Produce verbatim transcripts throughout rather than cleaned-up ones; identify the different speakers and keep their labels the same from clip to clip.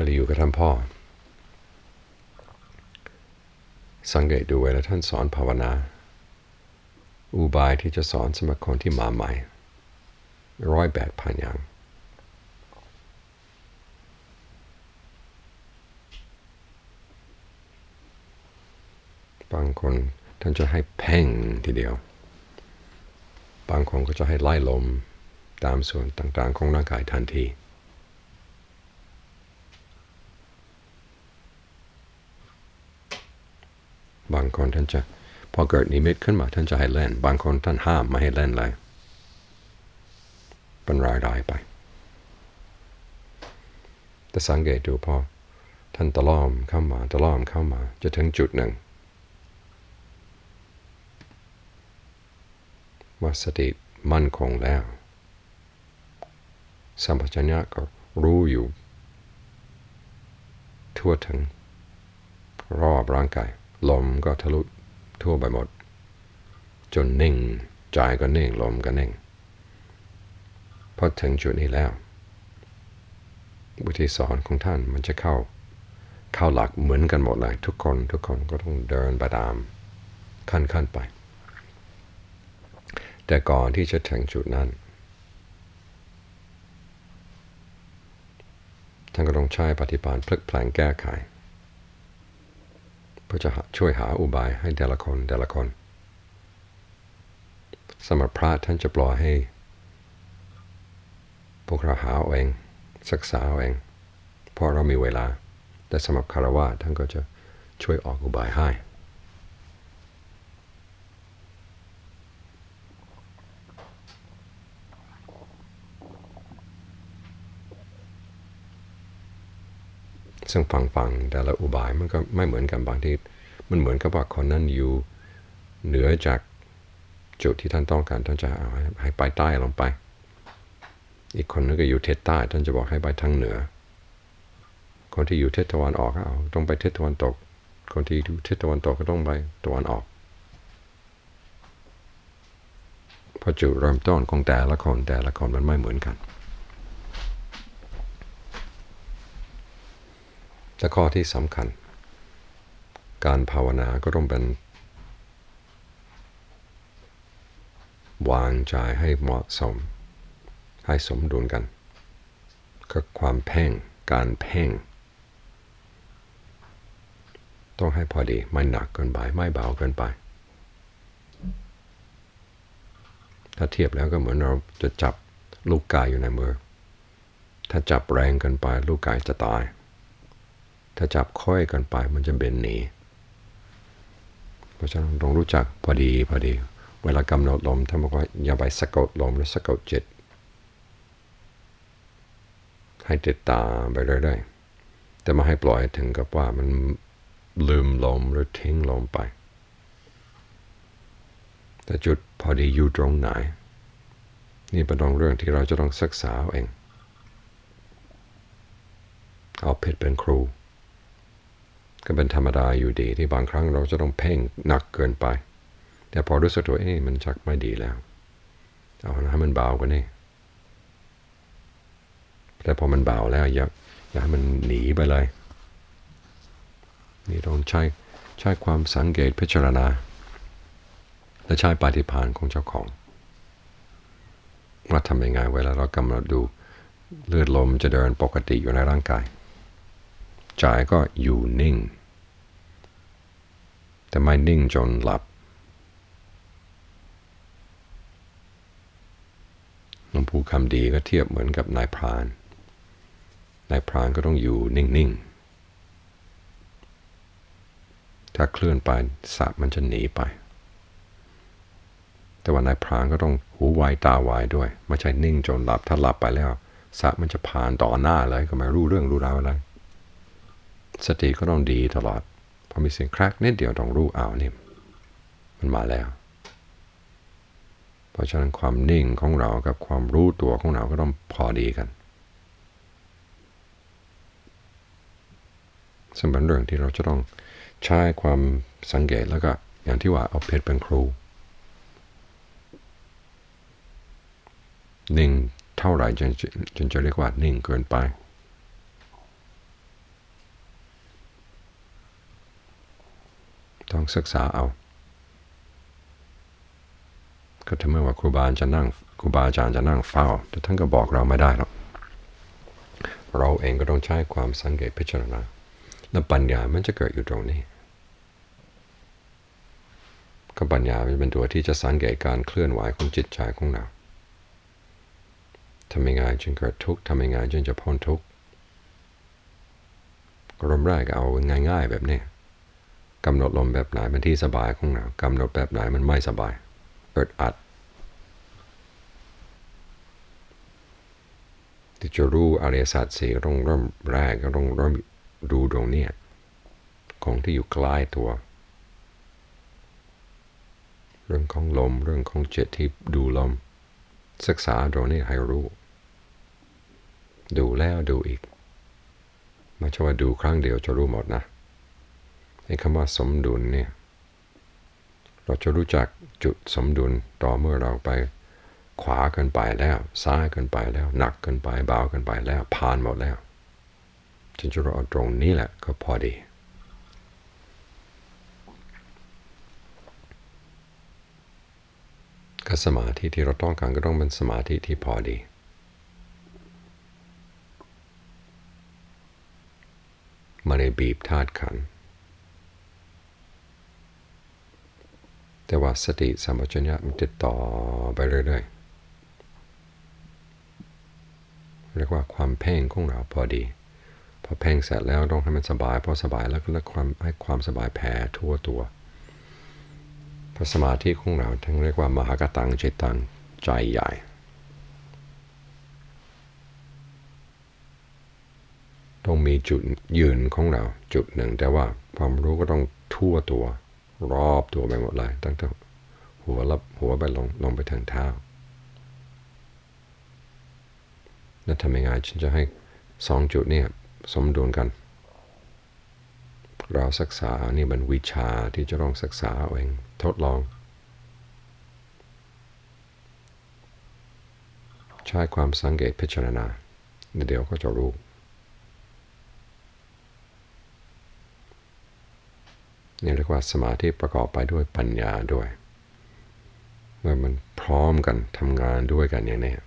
Speaker 1: วลาอยู่กับท่านพ่อสังเกตดูเวลาท่านสอนภาวนาอุบายที่จะสอนสำหรับคนที่มาใหม่ร้อยแปดพันอย่างบางคนท่านจะให้เพ่งทีเดียวบางคนก็จะให้ไล่ลมตามส่วนต่างๆของร่างกายทันทีบางคนท่านจะพอเกิดนิมิตขึ้นมาท่านจะให้เล่นบางคนท่านห้ามไม่ให้เล่นเลยเป็นรายๆไปแต่สังเกตดูพอท่านตะล่อมเข้ามาตะล่อมเข้ามาจะถึงจุดหนึ่งว่าสติมั่นคงแล้วสัมปชัญญะก็รู้อยู่ทั่วถึงรอบร่างกายลมก็ทะลุทั่วไปหมดจนนิ่งใจก็นิ่งลมก็นิ่งพอถึงจุดนี้แล้ววิธีสอนของท่านมันจะเข้าเข้าหลักเหมือนกันหมดเลยทุกคนทุกคนก็ต้องเดินไปตามขั้นขั้นไปแต่ก่อนที่จะถึงจุดนั้นท่านก็ต้องใช้ปฏิบัติพลิกแปลงแก้ไขเพื่อจะช่วยหาอุบายให้แต่ละคนแต่ละคนสำหรับพระท่านจะปล่อยให้พวกเราหาเองศึกษาเองเพราะเรามีเวลาแต่สำหรับคฤหัสถ์ท่านก็จะช่วยออกอุบายให้ซึ่งฟังฟังแต่ละอุบายมันก็ไม่เหมือนกันบางทีมันเหมือนกับว่าคนนั้นอยู่เหนือจากจุดที่ท่านต้องการท่านจะเอาให้ไปใต้ลงไปอีกคนนึงก็อยู่ทิศใต้ท่านจะบอกให้ไปทางเหนือคนที่อยู่ทิศตะวันออกก็เอาต้องไปทิศตะวันตกคนที่อยู่ทิศตะวันตกก็ต้องไปตะวันออกเพราะจุดเริ่มต้นของแต่ละคนแต่ละคนมันไม่เหมือนกันแต่ข้อที่สำคัญการภาวนาก็ต้องเป็นวางใจให้เหมาะสมให้สมดุลกันก็ความเพ่งการเพ่งต้องให้พอดีไม่หนักเกินไปไม่เบาเกินไปถ้าเทียบแล้วก็เหมือนเราจะจับลูกไก่อยู่ในมือถ้าจับแรงเกินไปลูกไก่จะตายถ้าจับค่อยเกินไปมันจะเบนหนีเพราะฉะนั้นต้องรู้จักพอดีพอดีเวลากำหนดลมท่านบอกว่าอย่าไปสะกดลมหรือสะกดจิตให้ติดตามไปเรื่อยๆแต่ไม่ให้ปล่อยถึงกับว่ามันลืมลมหรือทิ้งลมไปแต่จุดพอดีอยู่ตรงไหนนี่เป็นเรื่องที่เราจะต้องศึกษาเองเอาเพชรเป็นครูก็เป็นธรรมดาอยู่ดีที่บางครั้งเราจะต้องเพ่งหนักเกินไปแต่พอรู้สึกตัวเอ๊ะมันชักไม่ดีแล้วเอาให้มันเบากว่านี้แต่พอมันเบาแล้วอย่าอย่าให้มันหนีไปเลยนี่ต้องใช้ใช้ความสังเกตพิจารณาและใช้ปฏิภาณของเจ้าของว่าทำยังไงเวลาเรากำหนดดูเลือดลมจะเดินปกติอยู่ในร่างกายใจก็อยู่นิ่งแต่ไม่นิ่งจนหลับหลวงปู่คำดีก็เทียบเหมือนกับนายพรานนายพรานก็ต้องอยู่นิ่งๆถ้าเคลื่อนไปสัตว์มันจะหนีไปแต่ว่านายพรานก็ต้องหูไวตาไวด้วยไม่ใช่นิ่งจนหลับถ้าหลับไปแล้วสัตว์มันจะผ่านต่อหน้าเลยก็ไม่รู้เรื่องรู้ราวอะไรสติก็ต้องดีตลอดพอมีเสียงแครกนิดเดียวต้องรู้เอานี่มันมาแล้วเพราะฉะนั้นความนิ่งของเรากับความรู้ตัวของเราก็ต้องพอดีกันซึ่งเป็นเรื่องที่เราจะต้องใช้ความสังเกตแล้วก็อย่างที่ว่าเอาเพชรเป็นครูนิ่งเท่าไหร่จนจนจะเรียกว่านิ่งเกินไปต้องศึกษาเอาก็ถ้าเมื่อว่าครูบาจะนั่งครูบาอาจารย์จะนั่งเฝ้าแต่ท่านก็บอกเราไม่ได้หรอกเราเองก็ต้องใช้ความสังเกตพิจารณาและปัญญามันจะเกิดอยู่ตรงนี้ก็ปัญญาเป็นตัวที่จะสังเกตการเคลื่อนไหวของจิตใจของเราทำยังไงจึงเกิดทุกข์ทำยังไงจึงจะพ้นทุกข์เริ่มแรกเอาง่ายๆแบบนี้กำหนดลมแบบไหนเป็นที่สบายของเรากำหนดแบบไหนมันไม่สบายเกิดอัดที่จะรู้อริยสัจสี่ต้องเริ่มแรกก็ต้องเริ่มดูตรงนี้ของที่อยู่ใกล้ตัวเรื่องของลมเรื่องของจิตที่ดูลมศึกษาตรงนี้ให้รู้ดูแล้วดูอีกไม่ใช่ว่าดูครั้งเดียวจะรู้หมดนะไอ้คำว่าสมดุลเนี่ยเราจะรู้จักจุดสมดุลต่อเมื่อเราไปขวาเกินไปแล้วซ้ายเกินไปแล้วหนักเกินไปเบาเกินไปแล้วผ่านหมดแล้วจึงจะรู้ตรงนี้แหละก็พอดีก็สมาธิที่เราต้องการก็ต้องเป็นสมาธิที่พอดีไม่ได้บีบธาตุขันธ์แต่ว่าสติสัมปชัญญะมันติดต่อไปเรื่อยๆเรียกว่าความเพ่งของเราพอดีพอเพ่งเสร็จแล้วต้องให้มันสบายพอสบายแล้วก็ให้ความให้ความสบายแผ่ทั่วตัวพอสมาธิของเราทั้งเรียกว่ามหากตังจิตตังใจใหญ่ต้องมีจุดยืนของเราจุดหนึ่งแต่ว่าความรู้ก็ต้องทั่วตัวรอบตัวไปหมดเลยตั้งแต่หัวลับหัวไปลงลงไปถึงเท้าแล้วทำยังไงฉันจะให้สองจุดนี้สมดุลกันเราศึกษานี่มันวิชาที่จะต้องศึกษาเองทดลองใช้ความสังเกตพิจารณาเดี๋ยวก็จะรู้นี่เรียกว่าสมาธิประกอบไปด้วยปัญญาด้วยเมื่อมันพร้อมกันทำงานด้วยกันอย่างนี้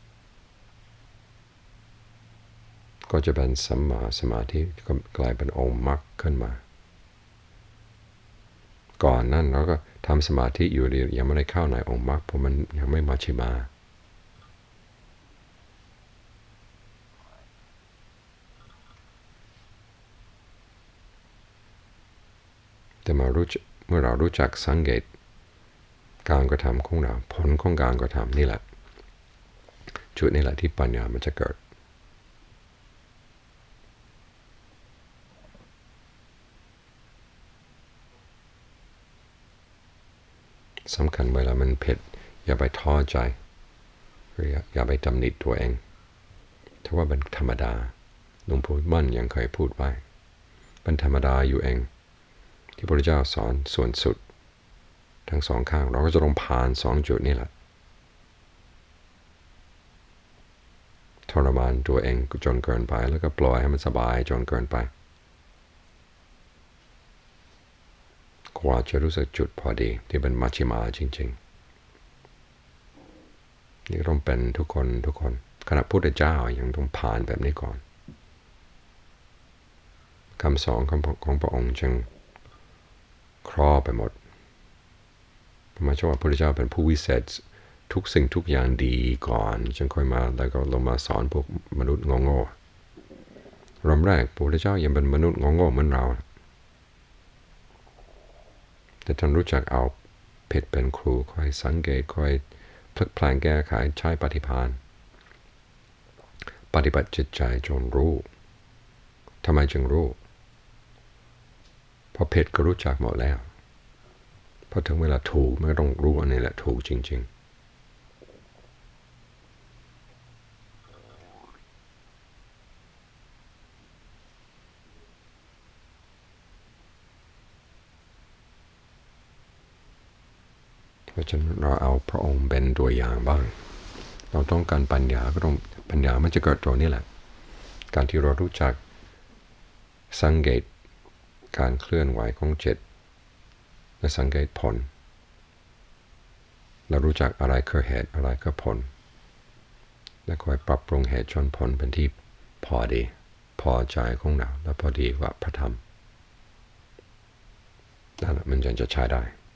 Speaker 1: ก็จะเป็นสัมมาสมาธิก็กลายเป็นองค์มรรคขึ้นมาก่อนนั้นเราก็ทำสมาธิอยู่ดียังไม่ได้เข้าในองค์มรรคเพราะมันยังไม่มัชฌิมาแต่มารู้เมื่อเรารู้จักสังเกตการกระทำของเราผลของการกระทำนี่แหละจุดนี้แหละที่ปัญญามันจะเกิดสำคัญเวลามันเผ็ดอย่าไปท้อใจอย่าไปตำหนิตัวเองถ้าว่าเป็นธรรมดาหลวงปู่มั่นยังเคยพูดไว้เป็นธรรมดาอยู่เองที่พระพุทธเจ้าสอนส่วนสุดทั้งสองข้างเราก็จะต้องผ่านสองจุดนี่แหละทรมานตัวเองจนเกินไปแล้วก็ปล่อยให้มันสบายจนเกินไปกว่าจะรู้สึกจุดพอดีที่เป็นมัชฌิมาจริงๆนี่ต้องเป็นทุกคนทุกคนขณะพุทธเจ้ายังต้องผ่านแบบนี้ก่อนคำสอนของพระองค์จึงครอบไปหมดหมายถึงว่าพระพุทธเจ้าเป็นผู้วิเศษทุกสิ่งทุกอย่างดีก่อนจึงค่อยมาแล้วก็ลงมาสอนพวกมนุษย์โง่ๆเริ่มแรกพระพุทธเจ้ายังเป็นมนุษย์โง่ๆเหมือนเราแต่ท่านรู้จักเอาเพชรเป็นครูคอยสังเกตคอยพลิกแปลงแก้ไขใช้ปฏิภาณปฏิบัติจิตใจจนรู้ทำไมจึงรู้เพราะเพชรก็รู้จักหมดแล้วพอถึงเวลาถูกมันก็ต้องรู้อันนี้แหละถูกจริงๆเพราะฉะนั้นเราเอาพระองค์เป็นตัวอย่างบ้างเราต้องการปัญญาก็ต้องปัญญามันจะเกิดตรงนี้แหละการที่เรารู้จักสังเกตการเคลื่อนไหวของจิตและสังเกตผลเรารู้จักอะไรคือเหตุอะไรคือผลและคอยปรับปรุงเหตุชนผลเป็นที่พอดีพอใจของเราและพอดีกว่าพระธรรมนั่นแหละมันจะใช้ได้